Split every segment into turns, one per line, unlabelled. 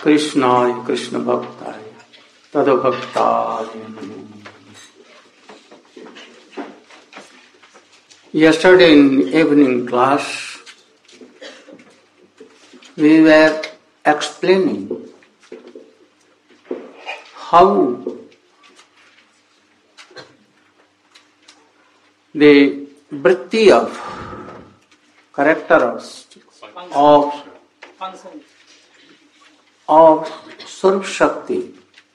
Krishnaya Krishna Bhaktaya Tadabhaktaya Namo. Yesterday in evening class, we were explaining how the vritti of characteristics of Swarup Shakti,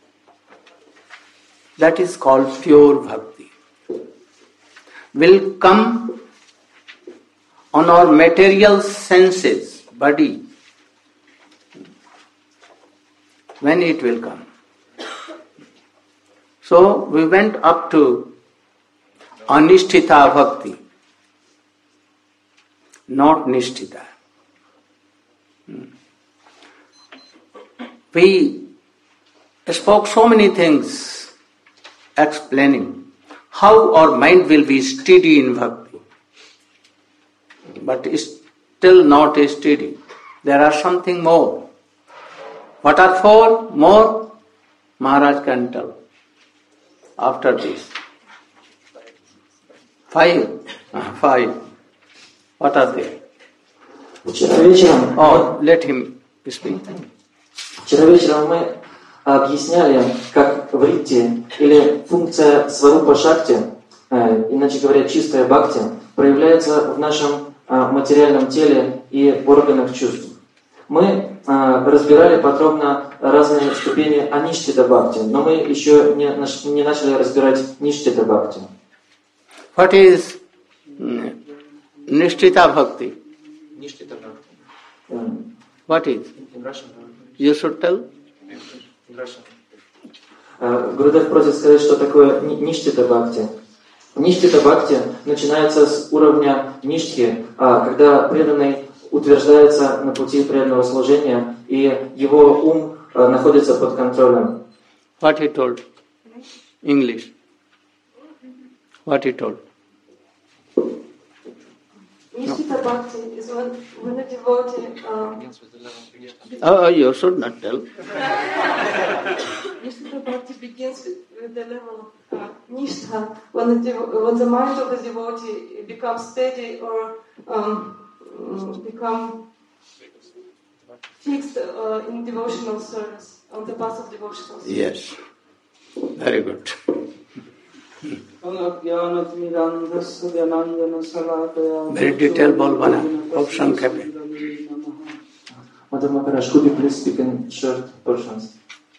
that is called pure bhakti, will come on our material senses, body, when it will come. So we went up to Anishtita Bhakti, not Nishtita. We spoke so many things explaining how our mind will be steady in bhakti, but still not steady. There are something more. What are four more? Maharaj can tell after this. Five. What are they? Let him speak.
Вчера вечером мы объясняли, как вритти или функция сварупа шакти, иначе говоря, чистая бхакти, проявляется в нашем материальном теле и органах чувств. Мы разбирали подробно разные ступени аништита бхакти, но мы еще не начали разбирать ништита бхакти.
What is Nishtita Bhakti?
Nishtita bhakti.
What is?
In Russian.
You should tell.
In Russian. Гурудев просит сказать, что такое ништита бхакти. Ништита бхакти начинается с уровня ништхи, когда преданный утверждается на пути преданного служения, и его ум находится под контролем.
What he told? English. What he told?
Nishtita Bhakti is when a devotee...
You should not tell.
Nishtita Bhakti begins with the level of Nishtha, when the mind of the devotee becomes steady or become fixed in devotional service, on the path of devotional service.
Yes. Very good. Very detailed bolvana. Option kept.
Madam Maharaj, could you please speak in short portions?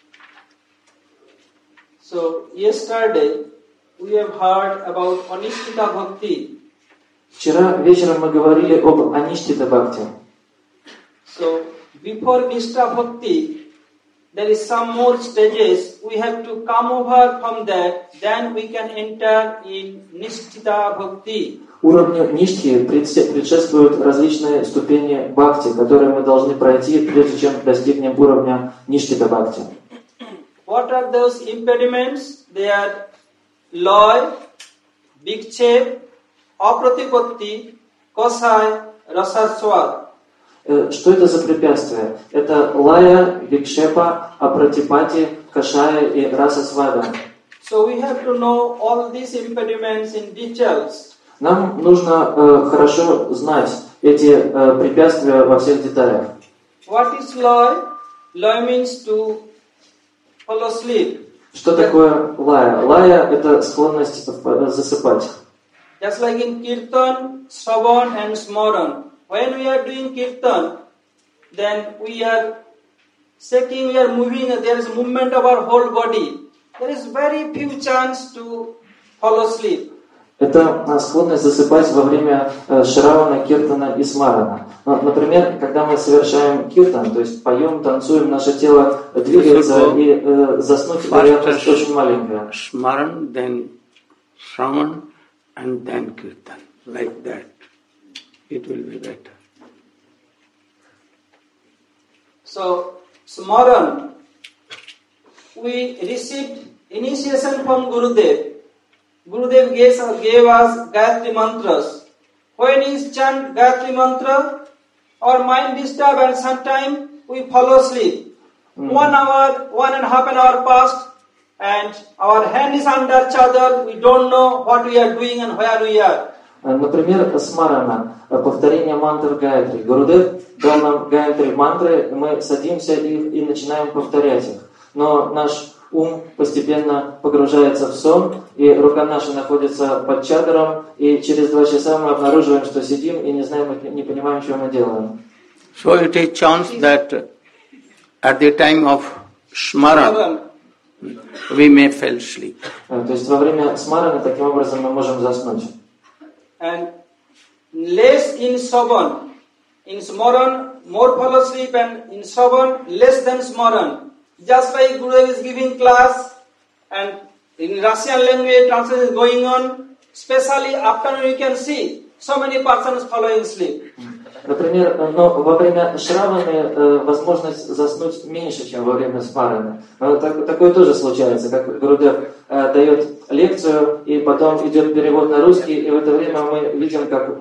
So, yesterday we have heard about Anishtita Bhakti.
Вчера вечером мы говорили об Аништита Бхакти.
So, before Nishtha Bhakti, there is some more stages. We have to come over from that, then we can enter in Nishtita Bhakti.
Уровню Ништхи предшествуют различные ступени Бхакти, которые мы должны пройти, прежде чем достигнем уровня Ништита Бхакти.
What are those impediments? They are loy, vikchep, apratipatti, kosai, rasaswad.
Что это за препятствия? Это лая, викшепа, апратипати, кашая и расасвада.
So we have to know all these impediments in details.
Нам нужно хорошо знать эти препятствия во всех деталях.
What is loy? Loy means to fall asleep.
Что такое лая? Лая – это склонность засыпать.
Just like in kirtan, shravan and smaran. When we are doing kirtan, then we are shaking, we are moving, there is movement of our whole body. There is very few chance to fall asleep.
Это склонность засыпать во время шравана, киртана и смарана. Например, когда мы совершаем киртан, то есть поем, танцуем, наше тело двигается, и заснуть вероятность очень маленькая.
Smaran, then Shravan, and then Kirtan. Like that. It will be better.
So, Smaran, we received initiation from Gurudev. Gurudev gave us Gayatri mantras. When we chant Gayatri mantra, our mind disturbs and sometimes we fall asleep. 1 hour, 1.5 hour passed, and our hand is under chadar. We don't know what we are doing and where we are.
Например, смарана, повторение мантр Гаятри. Гурудев дал нам Гаятри мантры, мы садимся и начинаем повторять их. Но наш ум постепенно погружается в сон, и рука наша находится под чадром, и через 2 часа мы обнаруживаем, что сидим и не знаем, не понимаем, что мы делаем.
So it is chance that at the time of Smaran, we may fall asleep.
То есть во время смараны таким образом мы можем заснуть.
And less in Shravan. In Smaran, more fall asleep, and in Shravan, less than Smaran. Just like Guru is giving class, and in Russian language translation is going on, especially afternoon you can see so many persons following sleep.
Например, но во время шраваны возможность заснуть меньше, чем во время смараны. Такое тоже случается, как Гурудев дает лекцию, и потом идет перевод на русский, и в это время мы видим, как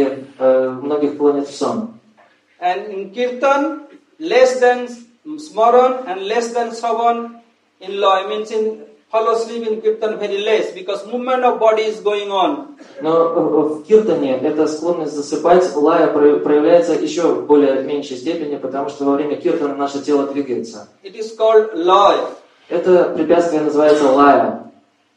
многих клонит в сон.
And in Kirtan, less than Smaran and less than Shravan, in law, I mean in fall asleep in Kirtan very less, because movement of body is going on.
Но в Киртане эта склонность засыпать, лая, проявляется еще в более меньшей степени, потому что во время Киртана наше тело двигается.
It is called laya.
Это препятствие называется лая.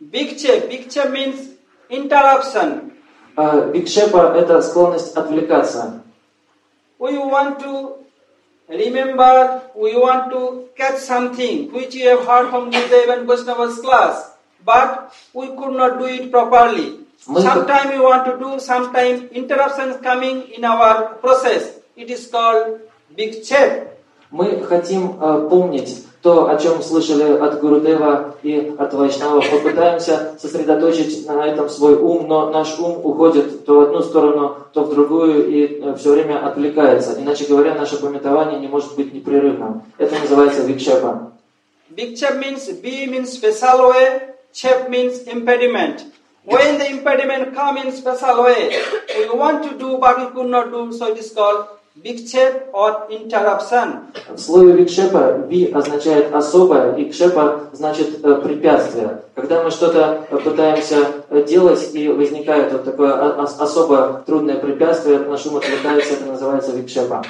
Bikshep means interruption.
Викшепа – это склонность отвлекаться.
We want to remember, we want to catch something which we have heard from Gurudev and Vaishnava's class, but we could not do it properly. Sometimes we want to do, sometimes interruptions coming in our process. It is called Bikshep.
Мы хотим помнить то, о чем слышали от Гурудева и от Вайшнавов. Попытаемся сосредоточить на этом свой ум, но наш ум уходит то в одну сторону, то в другую и все время отвлекается. Иначе говоря, наше памятование не может быть непрерывным. Это называется викшепа.
Bikshep means B means special way, Chep means impediment. When the impediment comes in special way, we want to do but we could not do, so it is called Bikshep or interruption.
В слове викшепа ви означает особое, и кшепа значит препятствие. Когда мы что-то пытаемся делать и возникает вот такое особо трудное препятствие, наш ум отвлекается, это называется викшепа.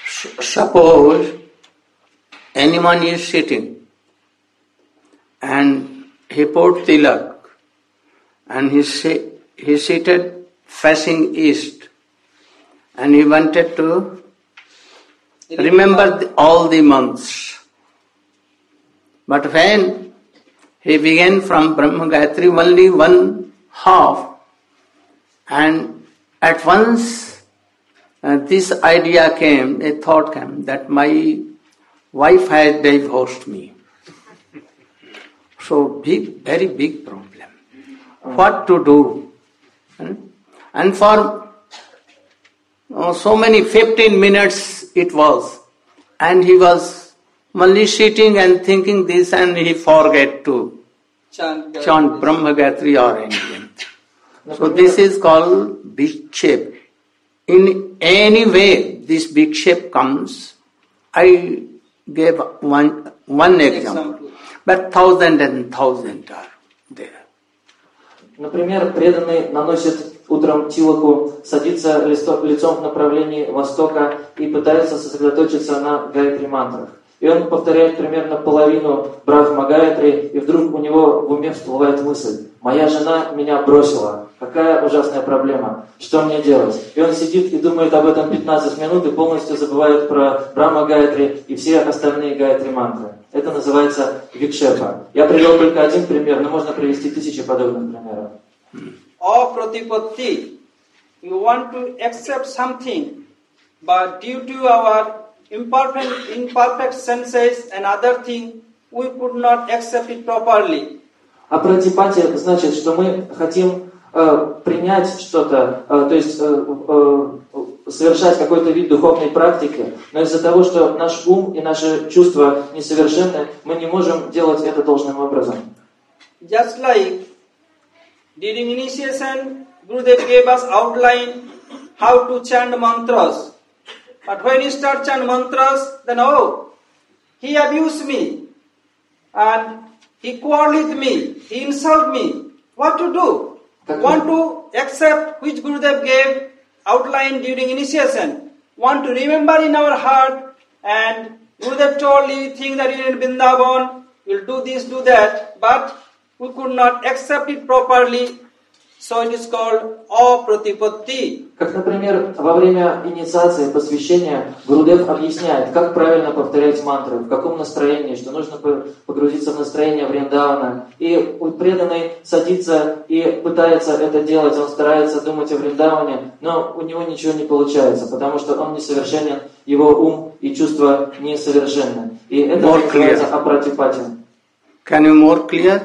Suppose anyone is sitting and he put tilak and he seated facing east and he wanted to remember all the months. But when he began from Brahma Gayatri only 1/2, and at once this idea came, a thought came that my wife has divorced me. So very big problem. What to do? And for so many 15 minutes it was, and he was only sitting and thinking this, and he forget to chant Brahma Gayatri or anything. So this is called Bikshep. In any way this Bikshep comes, I gave one example, but thousand and thousand are there.
Например, преданный наносит утром тилаку, садится лицом в направлении востока и пытается сосредоточиться на Гайатри мантрах. И он повторяет примерно половину Брахма Гайатри, и вдруг у него в уме всплывает мысль: «Моя жена меня бросила. Какая ужасная проблема. Что мне делать?» И он сидит и думает об этом 15 минут и полностью забывает про Брахма Гайатри и все остальные Гайатри мантры. Это называется викшепа. Я привел только один пример, но можно привести тысячи подобных примеров.
Or pratipatti, you want to accept something, but due to our imperfect senses and other things, we could not accept it properly.
А пратипати значит, что мы хотим принять что-то, то есть совершать какой-то вид духовной практики, но из-за того, что наш ум и наши чувства несовершенны, мы не можем делать это должным образом.
Just like during initiation, Gurudev gave us outline how to chant mantras. But when you start chant mantras, then he abused me, and he quarreled with me, he insulted me. What to do? Want to accept which Gurudev gave outline during initiation. Want to remember in our heart, and Gurudev told you think that you're in Vrindavan, you'll do this, do that, but we could not accept it properly. So it is called apratipatti.
Как, например, во время инициации, посвящения, Гурудев объясняет, как правильно повторять мантры, в каком настроении, что нужно погрузиться в настроение Вриндавана. И преданный садится и пытается это делать, он старается думать о Вриндаване, но у него ничего не получается, потому что он несовершенен, его ум и чувства несовершенны. И это называется апратипати.
Can you more clear?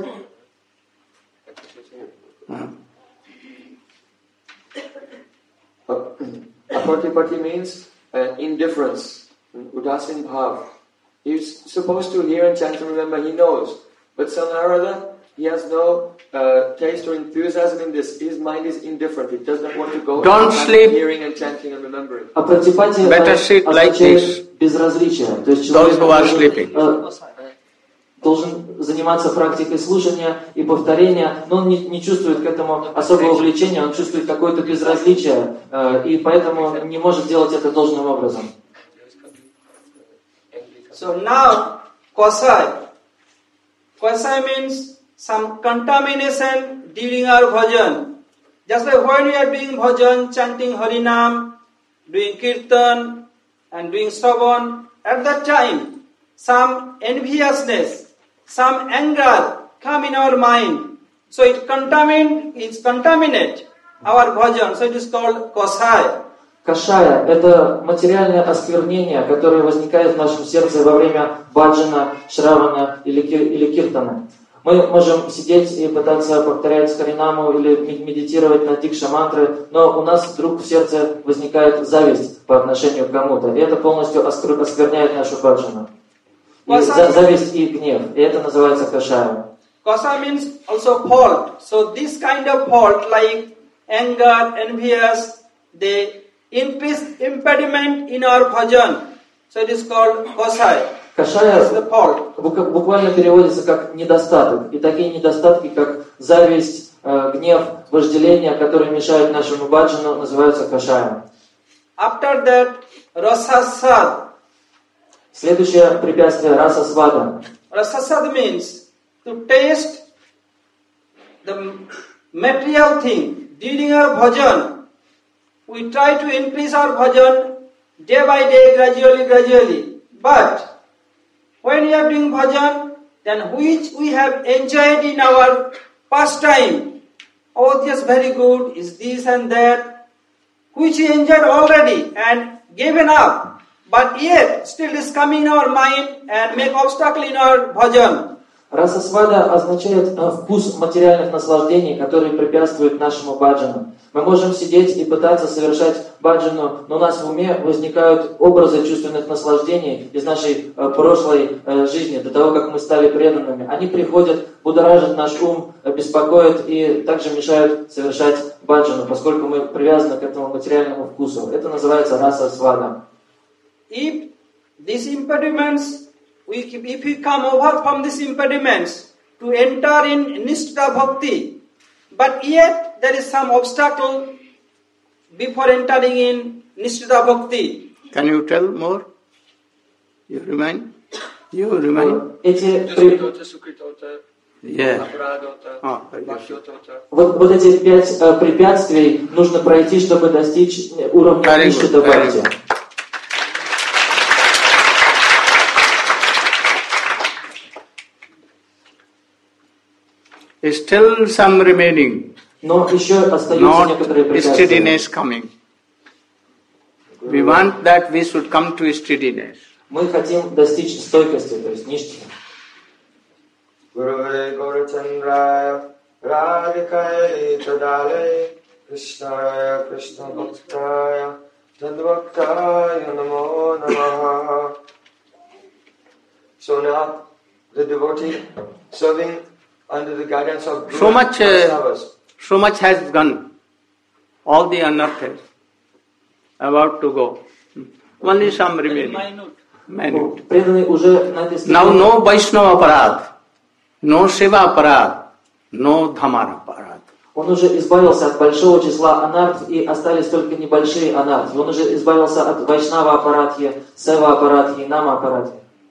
Apratipati means indifference, udasin bhav. He's supposed to hear and chant and remember, he knows. But somehow or other, he has no taste or enthusiasm in this. His mind is indifferent. He does not want to go
Don't sleep.
hearing and chanting and remembering.
Апратипати
Better sit like this.
Безразличие. То есть
Those who are sleeping.
Должен заниматься практикой слушания и повторения, но он не чувствует к этому особого влечения, он чувствует какое-то безразличие, и поэтому не может делать это должным образом.
So now, Kosai. Kosai means some contamination during our bhajan. Just like when we are doing bhajan, chanting Harinam, doing Kirtan, and doing Shravan, at that time, some enviousness, some anger come in our mind. So it contaminate our bhajan. So it is called Kosai.
Кашая – это материальное осквернение, которое возникает в нашем сердце во время баджана, шравана или киртана. Мы можем сидеть и пытаться повторять харинаму или медитировать на дикша-мантры, но у нас вдруг в сердце возникает зависть по отношению к кому-то, и это полностью оскверняет нашу баджану. И зависть и гнев, и это называется кашая.
Kasa means also fault. So this kind of fault like anger, envious, they increase impediment in our bhajan. So it is called kosai.
Кашая
the fault.
буквально переводится как недостаток. И такие недостатки, как зависть, гнев, вожделение, которые мешают нашему баджану, называются кашаем.
After that, rasasad.
Следующее препятствие – расасвада.
Rasasad means to taste the material thing. During our bhajan, we try to increase our bhajan day by day, gradually. But when we are doing bhajan, then which we have enjoyed in our past time, oh, this is very good, is this and that, which we enjoyed already and given up. But yet, still is coming in our mind and make obstacle in our bhajan.
Расасвада означает вкус материальных наслаждений, которые препятствуют нашему баджану. Мы можем сидеть и пытаться совершать баджану, но у нас в уме возникают образы чувственных наслаждений из нашей прошлой жизни, до того, как мы стали преданными. Они приходят, будоражат наш ум, беспокоят и также мешают совершать баджану, поскольку мы привязаны к этому материальному вкусу. Это называется расасвада.
If these impediments, if we come over from these impediments to enter in Nishtha Bhakti, but yet there is some obstacle before entering in Nishtha Bhakti.
Can you tell more? You remind?
Эти
Yeah.
Вот эти 5 препятствий нужно пройти, чтобы достичь уровня Ништа Бхакти.
Still some remaining.
Но еще остаются некоторые препятствия.
Steadiness coming. We want that we should come to steadiness.
Мы хотим достичь стойкости, то есть ништи.
Gurave Gaurachandraya Radhikaya Tadalaya Krishnaya Krishna Bhaktaya Tadvaktaya Namo Namaha. So now the devotee serving under the guidance of Guru
so much has gone. All the unearths about to go. Only some remaining. minute.
Преданный уже на этой
Now
ступени.
no Vaishnava aparad, no Shiva aparad, no Dhamma aparad.
Он уже избавился от большого числа анарт, и остались только небольшие анарты. Он уже избавился от Вайшнава апаратхи, Сева апаратхи, Нама апаратхи.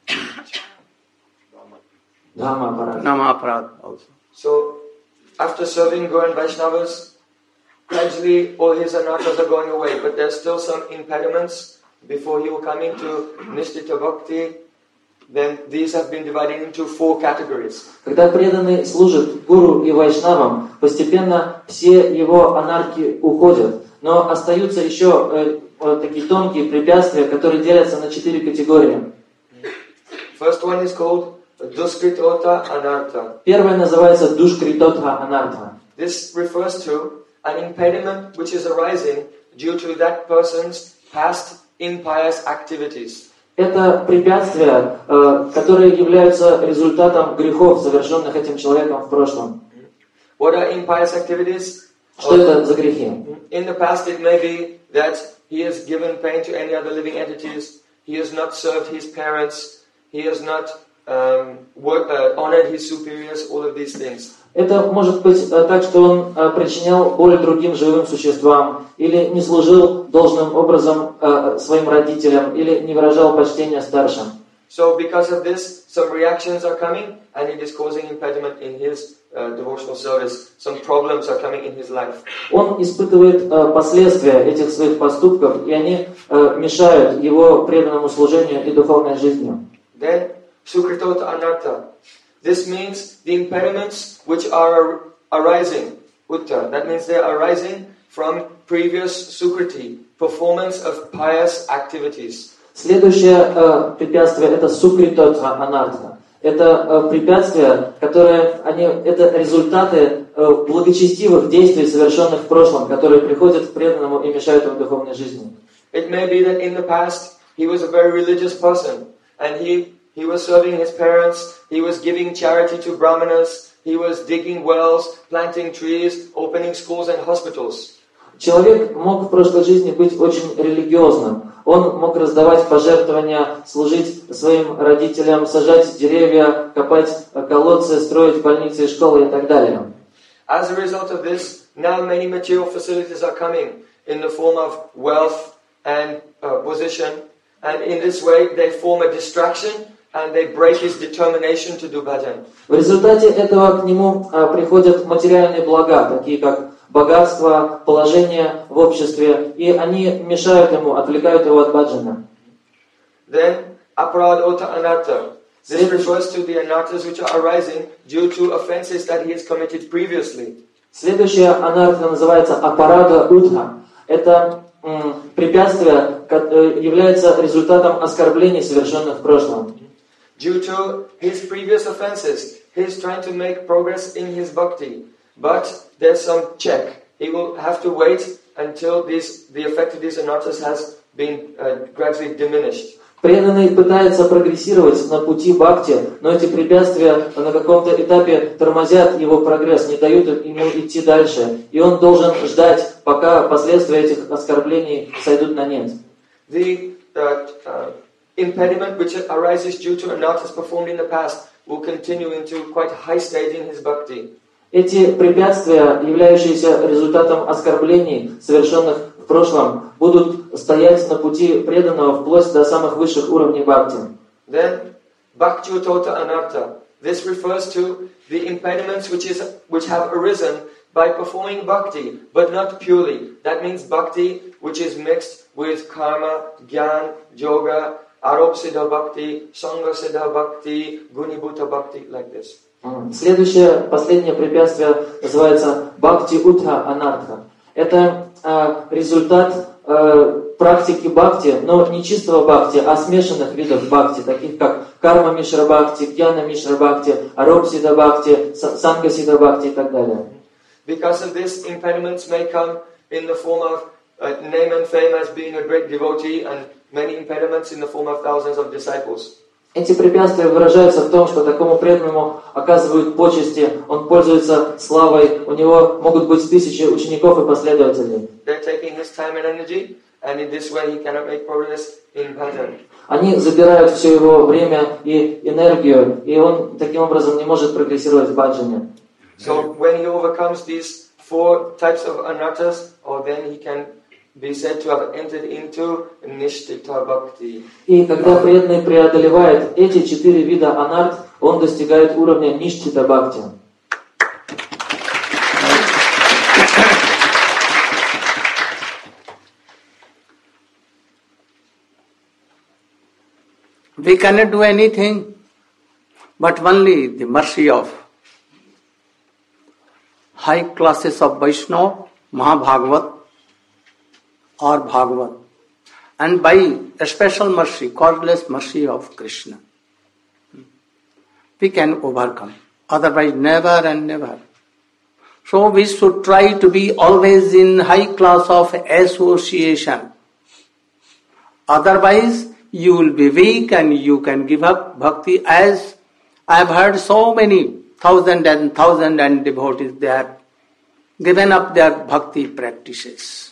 Дхамма апаратхи.
Nama aparad also.
So, after serving Gaura and Vaishnavas, gradually all his anarthas are going away, but there's still some impediments before he will come into Nishtita Bhakti. Then these have been divided into 4 categories.
Когда преданный служит гуру и вайшнавам, постепенно все его анархи уходят, но остаются еще такие тонкие препятствия, которые делятся на 4 категории.
First one is called Duskritota Anartha.
Первое называется душкритотха анартха.
This refers to an impediment which is arising due to that person's past impious activities.
Это препятствия, которые являются результатом грехов, совершенных этим человеком в прошлом.
What are impious activities?
Что это за грехи?
In the past it may be that he has given pain to any other living entities, he has not served his parents, he has not honored his superiors, all of these things.
Это может быть так, что он причинял боль другим живым существам, или не служил должным образом своим родителям, или не выражал почтения старшим.
So because of this, some reactions are coming, and it is causing impediment in his devotional service. Some problems are coming in his life.
Он испытывает последствия этих своих поступков, и они мешают его преданному служению и духовной жизни.
Then, Sukritota Anartha. This means the impediments which are arising, Utta. That means they are arising from previous Sukriti, performance of pious activities.
Следующее препятствие это сукритотха анартха. Это препятствия, которые это результаты благочестивых действий, совершенных в прошлом, которые приходят к преданному и мешают его духовной жизни.
It may be that in the past he was a very religious person, and he was serving his parents, he was giving charity to brahmanas, he was digging wells, planting trees, opening schools and hospitals.
Человек мог в прошлой жизни быть очень религиозным. Он мог раздавать пожертвования, служить своим родителям, сажать деревья, копать колодцы, строить больницы, школы и так далее.
As a result of this, now many material facilities are coming in the form of wealth and position, and in this way they form a distraction and they break his determination to do bhajan.
В результате этого к нему приходят материальные блага, такие как богатство, положение в обществе, и они мешают ему, отвлекают его от баджана.
Then, aparadota anartha. This refers to the anarthas which are arising due to offenses that he has committed previously.
Следующая анартха называется апарада утха. Это препятствие, является результатом оскорблений, совершенных в прошлом.
Due to his previous offenses, he is trying to make progress in his bhakti. But there's some check. He will have to wait until the effect of these anarthas has been gradually diminished.
Преданный пытается прогрессировать на пути бхакти, но эти препятствия на каком-то этапе тормозят его прогресс, не дают ему идти дальше. И он должен ждать, пока последствия этих оскорблений сойдут на нет.
The impediment which arises due to anarthas performed in the past will continue into quite a high stage in his bhakti.
Эти препятствия, являющиеся результатом оскорблений, совершенных в прошлом, будут стоять на пути преданного вплоть до самых высших уровней бхакти.
Then, bhakti-utota anartha. This refers to the impediments which have arisen by performing bhakti, but not purely. That means bhakti which is mixed with karma, gyan, yoga, arop-siddha bhakti, sangha-siddha bhakti, gunibhuta bhakti, like this.
Следующее, последнее препятствие называется бхакти-утха анартха. Это результат практики бхакти, но не чистого бхакти, а смешанных видов бхакти, таких как карма мишра бхакти, гьяна мишра бхакти, ароп-сидха бхакти, санга-сидха бхакти и так далее.
Because of this, impediments may come in the form of name and fame as being a great devotee, and many impediments in the form of thousands of disciples.
Эти препятствия выражаются в том, что такому преданному оказывают почести, он пользуется славой, у него могут быть тысячи учеников и последователей.
They're taking his time and energy, and in this way he cannot make progress in bhajan.
Они забирают все его время и энергию, и он таким образом не может прогрессировать в баджане.
So when he overcomes these 4 types of anarthas, then he can be said to have entered into nishtita bhakti.
И когда преданный преодолевает эти 4 вида анарт, он достигает уровня ништита бхакти.
We cannot do anything but only the mercy of high classes of Vaishnava, Mahabhagavat or Bhagavat, and by a special mercy, causeless mercy of Krishna, we can overcome. Otherwise, never and never. So we should try to be always in high class of association. Otherwise, you will be weak and you can give up bhakti, as I have heard so many thousand and devotees, they have given up their bhakti practices.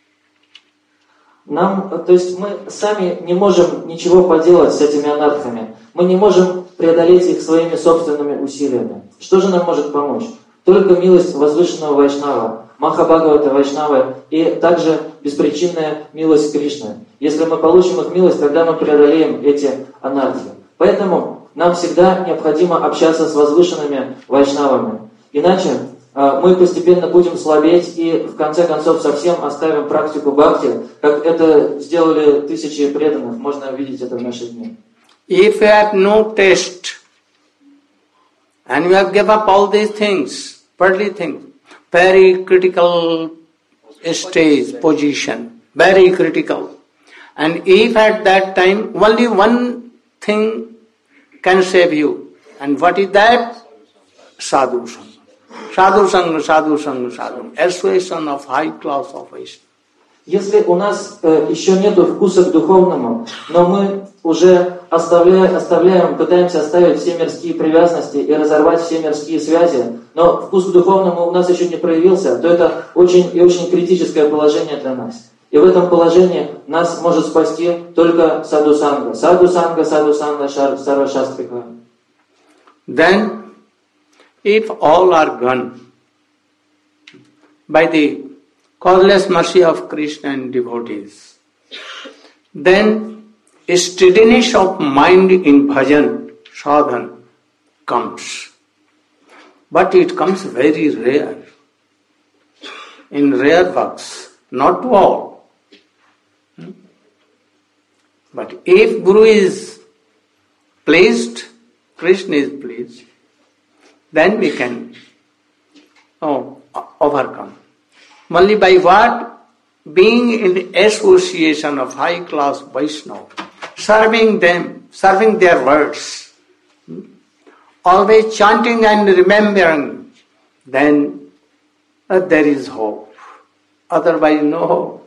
То есть мы сами не можем ничего поделать с этими анархами. Мы не можем преодолеть их своими собственными усилиями. Что же нам может помочь? Только милость возвышенного Вайшнава, Махабхагавата Вайшнавы и также беспричинная милость Кришны. Если мы получим их милость, тогда мы преодолеем эти анархи. Поэтому нам всегда необходимо общаться с возвышенными Вайшнавами. Иначе мы постепенно будем слабеть и в конце концов совсем оставим практику бхакти, как это сделали тысячи преданных. Можно увидеть это в наши дни.
If you have no taste and you have given up all these things, worldly things, very critical stage, position, very critical. And if at that time only one thing can save you, and what is that? Sadhu Sangha. Sadhu Sangha, Sadhu Sangha, Sadhu. Association of high class of Vaishnava.
Если у нас еще нет вкуса к духовному, но мы уже оставляем, пытаемся оставить все мирские привязанности и разорвать все мирские связи, но вкус к духовному у нас еще не проявился, то это очень и очень критическое положение для нас. И в этом положении нас может спасти только саду санга. Саду санга, сарва шастрика.
Then, if all are gone by the causeless mercy of Krishna and devotees, then a steadiness of mind in bhajan, sadhana, comes. But it comes very rare. In rare works, not to all. But if Guru is pleased, Krishna is pleased, then we can overcome. Only by what? Being in the association of high class Vaishnava, serving them, serving their words, always chanting and remembering, then there is hope. Otherwise, no hope.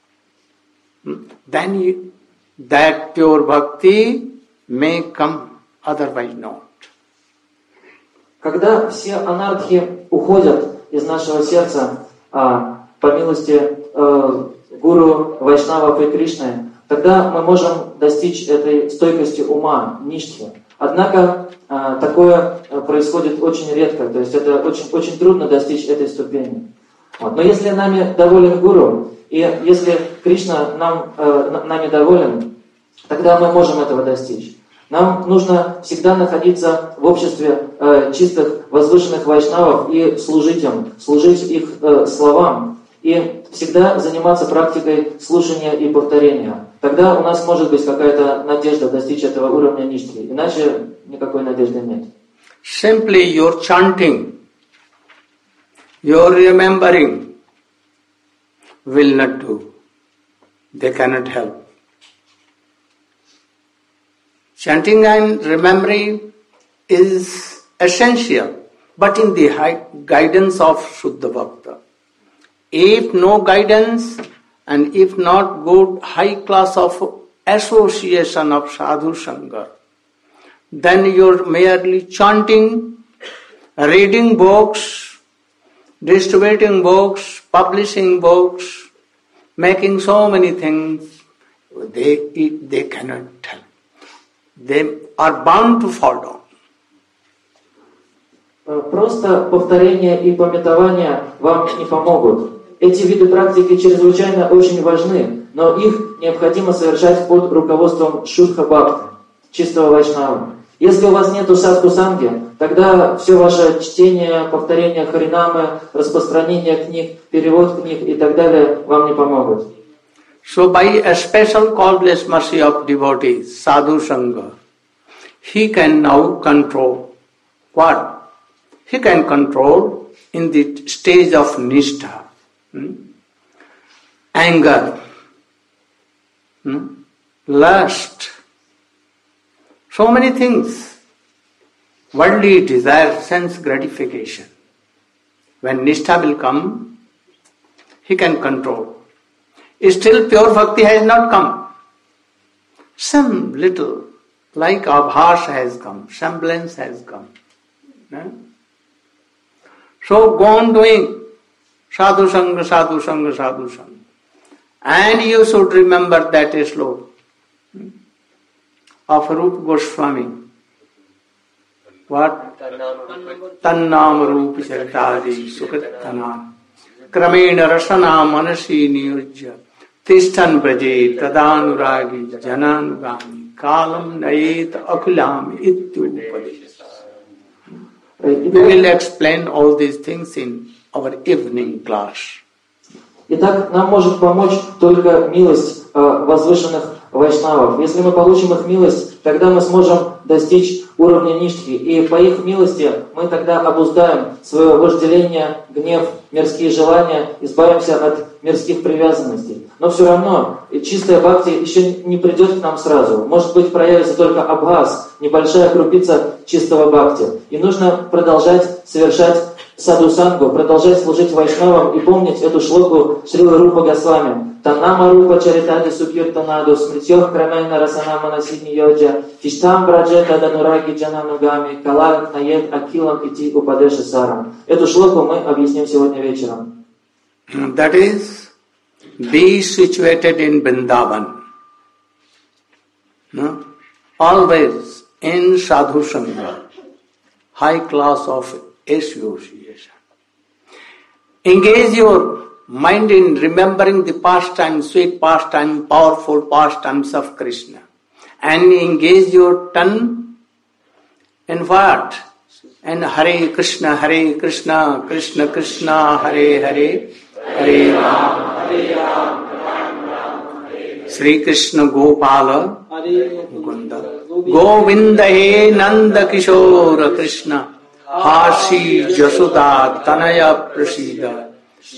Then that pure bhakti may come, otherwise not.
Когда все анархи уходят из нашего сердца по милости Гуру, Вайшнава и Кришны, тогда мы можем достичь этой стойкости ума, ништхи. Однако такое происходит очень редко, то есть это очень трудно достичь этой ступени. Вот. Но если нами доволен Гуру, и если Кришна нами доволен, тогда мы можем этого достичь. Нам нужно всегда находиться в обществе чистых, возвышенных вайшнавов и служить им, служить их словам. И всегда заниматься практикой слушания и повторения. Тогда у нас может быть какая-то надежда достичь этого уровня ништхи. Иначе никакой надежды нет.
Simply your chanting, your remembering will not do. They cannot help. Chanting and remembering is essential, but in the high guidance of Shuddha Bhakta. If no guidance and if not good high class of association of Sadhu Sangha, then you're merely chanting, reading books, distributing books, publishing books, making so many things, they cannot help. They are bound to fall down.
Просто повторение и памятование вам не помогут. Эти виды практики чрезвычайно очень важны, но их необходимо совершать под руководством Шудха Бхакти, чистого вайшнава. Если у вас нету садху санги, тогда все ваше чтение, повторение харинамы, распространение книг, перевод книг и так далее вам не помогут.
So by a special causeless mercy of devotees, sadhu sangha, he can now control what? He can control in the stage of nishtha, anger, lust, so many things, worldly desire, sense gratification. When nishtha will come, he can control. Still pure bhakti has not come. Some little, like abhas has come, semblance has come. So go on doing sadhu sangha, sadhu sangha, sadhu sangha. And you should remember that sloka of Rupa Goswami. What? Tannam Rupa Charitadi Sukritanam Kramena Rasana Manasi Niyujya Tishtan Braje Tadanuragi Jananugami Kalam Nayet Akulam Ityupadi. We will explain all these things in our evening class.
Итак, нам может помочь только милость возвышенных вайшнавов. Если мы получим их милость, тогда мы сможем достичь уровня ништхи. И по их милости мы тогда обуздаем свое вожделение, гнев, мирские желания, избавимся от мирских привязанностей. Но все равно чистая бхакти еще не придет к нам сразу. Может быть, проявится только абхас, небольшая крупица чистого бхакти. И нужно продолжать совершать саду-сангу, продолжать служить вайшнавам и помнить эту шлоку Шрила Рупа Госвами. Таннама Рупа Чаритади Сукиртанаду Смритьох Крамена Расанама Насидни Йоджа Тиштам Браджета Данураги Джананугами Калак Нает Акилам Ити Упадеши Сарам. Эту шлоку мы объясним сегодня вечером.
That is, be situated in Vrindavan. No? Always in sadhu sangha, high class of association. Engage your mind in remembering the pastime, sweet pastime, powerful pastimes of Krishna. And engage your tongue in what? And Hare Krishna, Krishna Krishna, Hare Hare, Hare Ram, Ram Ram, Sri Krishna Gopala, Mukunda, Govinda He Nanda Kishora Krishna, Hashi Jasuda Tanaya Prasida,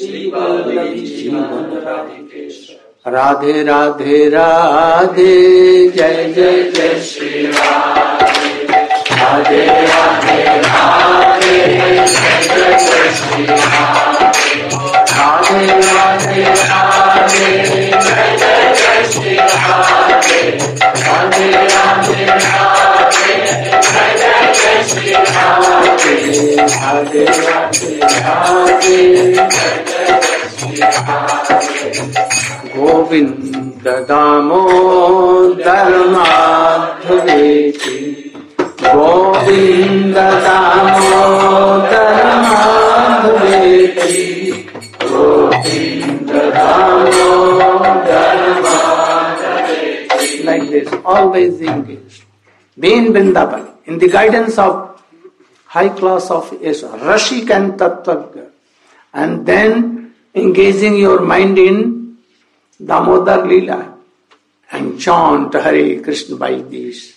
Radhe Radhe Radhe, Jai Jai Jai Shri Radhe, Radhe Radhe Radhe, Jai Jai Jai Shri Radhe, Radhe Radhe Radhe, Jai Jai Jai Shri Radhe, Radhe Radhe Radhe, Jai Jai Jai Shri Radhe, Radhe Radhe Radhe, Jai Jai Jai Shri Radhe. Govinda Damodar Madhaveti, Govinda Damodar Madhaveti, Govinda Damodar Madhaveti. Like this, always engaged. Be in Vrindavan, in the guidance of high class of Yesha, Rashik and Tattvagya, and then engaging your mind in Damodar Leela and chant Hare Krishna by this.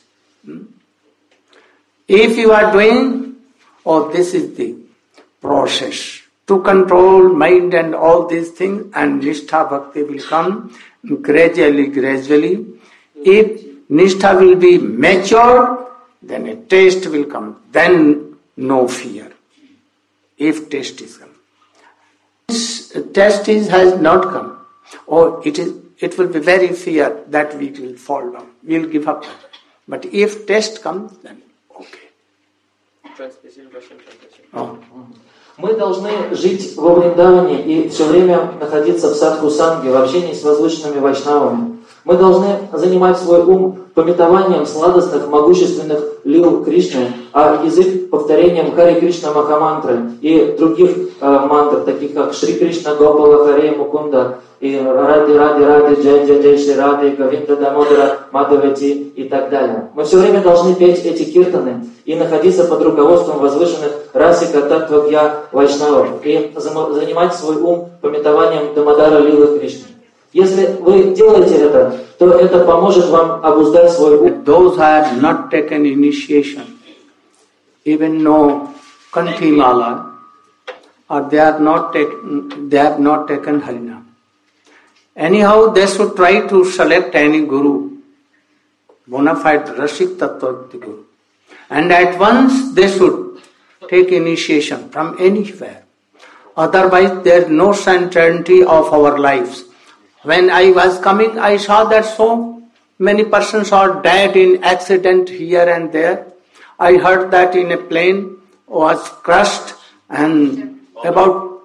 If you are doing, this is the process to control mind and all these things, and Nishtha Bhakti will come gradually. If Nishtha will be matured, then a taste will come. Then no fear. If taste is come. This taste has not come. It will be very fear that we will fall down. We will give up. But if taste comes, then okay. Oh.
Мы должны жить во Вриндаване и все время находиться в садху-санге, в общении с возвышенными вайшнавами. Мы должны занимать свой ум пометованием сладостных, могущественных лил Кришны, а язык повторением Хари Кришна Махамантры и других мантр, таких как Шри Кришна Гопала Харе Мукунда и Ради Ради Ради Джай Джай Джай Шри Ради Гавинда Дамодара Мадхавати и так далее. Мы все время должны петь эти киртаны и находиться под руководством возвышенных Расика Таттвагья Вайшнавов и занимать свой ум пометованием Дамодара Лилы Кришны. Если вы делаете это, то это поможет вам обуздать свой ум.
Those who have not taken initiation, even know Kanthi Mala, or they have not taken Harinam. Anyhow, they should try to select any guru, bona fide Rasik Tattva Guru. And at once they should take initiation from anywhere. Otherwise, there is no certainty of our lives. When I was coming, I saw that so many persons are dead in accident here and there. I heard that in a plane was crushed and about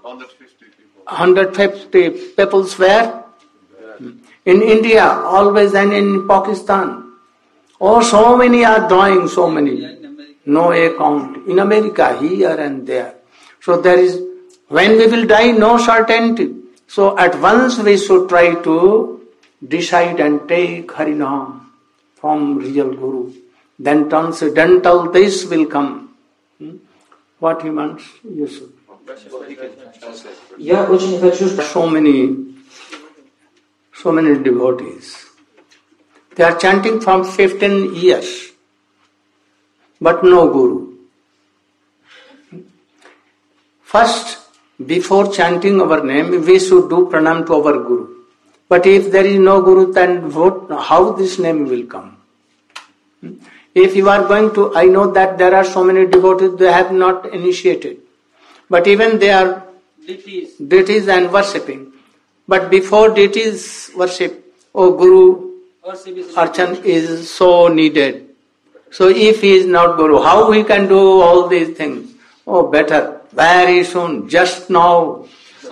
150 people were in India always and in Pakistan. Oh, so many are dying, so many. No account. In America, here and there. So there is, when we will die, no certainty. So at once we should try to decide and take Harinam from real Guru. Then transcendental this will come. What he wants, you should.
Я очень хочу,
So many devotees. They are chanting from 15 years, but no Guru. First, before chanting our name, we should do pranam to our Guru. But if there is no Guru, then how this name will come? If you are going to, I know that there are so many devotees, they have not initiated. But even they are deities and worshipping. But before deities worship, Guru Archan is so needed. So if he is not Guru, how he can do all these things? Better. Very soon, just now.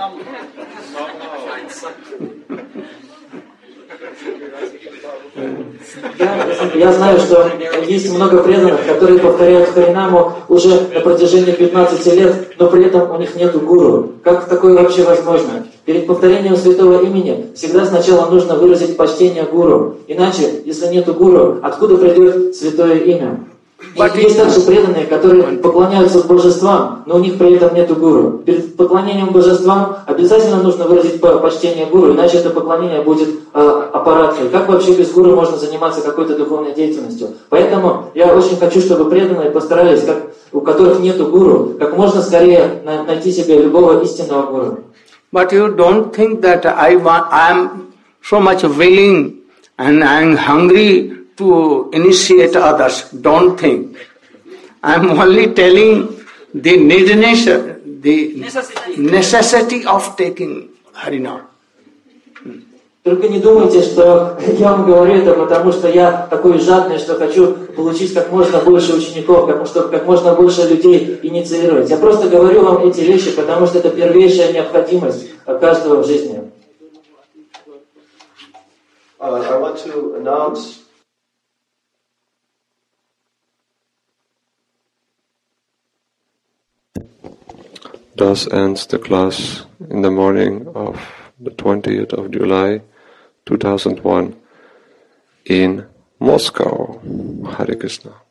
Я знаю, что есть много преданных, которые повторяют Харинаму уже на протяжении 15 лет, но при этом у них нету гуру. Как такое вообще возможно? Перед повторением святого имени всегда сначала нужно выразить почтение гуру. Иначе, если нету гуру, откуда придет святое имя? И есть также преданные, которые поклоняются божествам, но у них при этом нету гуру. Перед поклонением божествам обязательно нужно выразить почтение гуру, иначе это поклонение будет аппаратным. Как вообще без гуру можно заниматься какой-то духовной деятельностью? Поэтому я очень хочу, чтобы преданные постарались, у которых нету гуру, как можно скорее найти себе любого истинного гуру.
But you don't think that I am so much willing and I am hungry to initiate others. Don't think. I am only telling the necessity of taking Harinam.
Только не думайте, что я вам говорю это, потому что я такой жадный, что хочу получить как можно больше учеников, чтобы как можно больше людей инициировать. Я просто говорю вам эти вещи, потому что это первейшая необходимость каждого в жизни.
I want to announce
Thus ends the class in the morning of the 20th of July 2001 in Moscow. Hare Krishna.